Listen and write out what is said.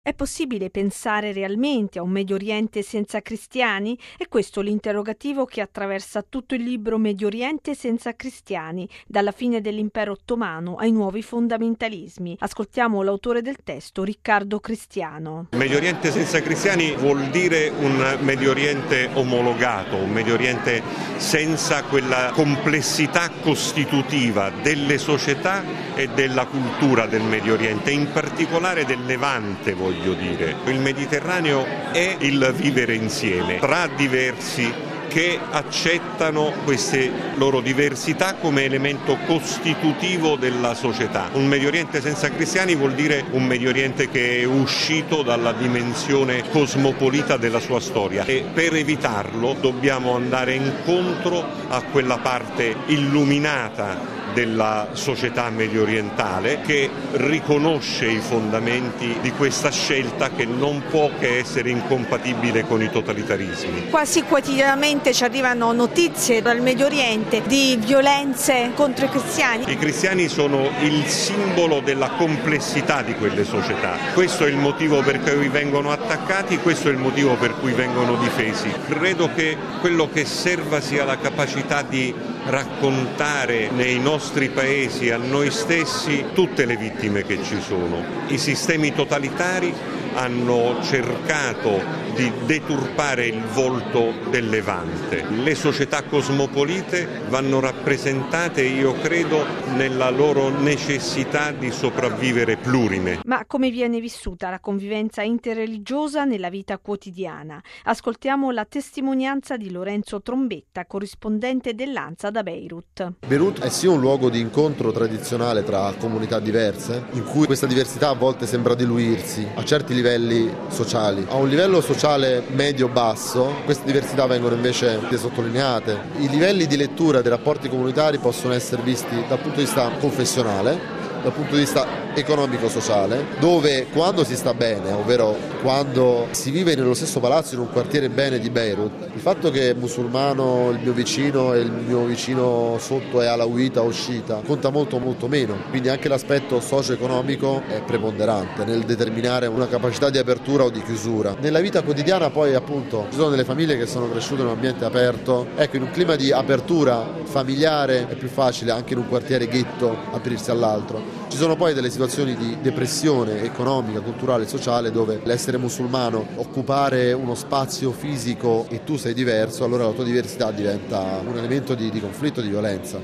È possibile pensare realmente a un Medio Oriente senza cristiani? È questo l'interrogativo che attraversa tutto il libro Medio Oriente senza cristiani, dalla fine dell'impero ottomano ai nuovi fondamentalismi. Ascoltiamo l'autore del testo, Riccardo Cristiano. Medio Oriente senza cristiani vuol dire un Medio Oriente omologato, un Medio Oriente senza quella complessità costitutiva delle società e della cultura del Medio Oriente, in particolare del Levante, voglio dire. Il Mediterraneo è il vivere insieme tra diversi che accettano queste loro diversità come elemento costitutivo della società. Un Medio Oriente senza cristiani vuol dire un Medio Oriente che è uscito dalla dimensione cosmopolita della sua storia e per evitarlo dobbiamo andare incontro a quella parte illuminata della società mediorientale che riconosce i fondamenti di questa scelta che non può che essere incompatibile con i totalitarismi. Quasi quotidianamente ci arrivano notizie dal Medio Oriente di violenze contro i cristiani. I cristiani sono il simbolo della complessità di quelle società. Questo è il motivo per cui vengono attaccati, questo è il motivo per cui vengono difesi. Credo che quello che serva sia la capacità di raccontare nei nostri paesi, a noi stessi, tutte le vittime che ci sono. I sistemi totalitari hanno cercato di deturpare il volto del Levante. Le società cosmopolite vanno rappresentate, io credo, nella loro necessità di sopravvivere plurime. Ma come viene vissuta la convivenza interreligiosa nella vita quotidiana? Ascoltiamo la testimonianza di Lorenzo Trombetta, corrispondente dell'ANSA da Beirut. Beirut è sì un luogo di incontro tradizionale tra comunità diverse, in cui questa diversità a volte sembra diluirsi a certi livelli sociali. A un livello sociale medio-basso queste diversità vengono invece sottolineate. I livelli di lettura dei rapporti comunitari possono essere visti dal punto di vista confessionale, dal punto di vista economico-sociale, dove quando si sta bene, ovvero quando si vive nello stesso palazzo in un quartiere bene di Beirut, il fatto che è musulmano il mio vicino e il mio vicino sotto è alawita o sciita conta molto molto meno, quindi anche l'aspetto socio-economico è preponderante nel determinare una capacità di apertura o di chiusura. Nella vita quotidiana poi appunto ci sono delle famiglie che sono cresciute in un ambiente aperto, ecco, in un clima di apertura familiare è più facile anche in un quartiere ghetto aprirsi all'altro. Ci sono poi delle situazioni di depressione economica, culturale e sociale dove l'essere musulmano, occupare uno spazio fisico e tu sei diverso, allora la tua diversità diventa un elemento di conflitto, di violenza.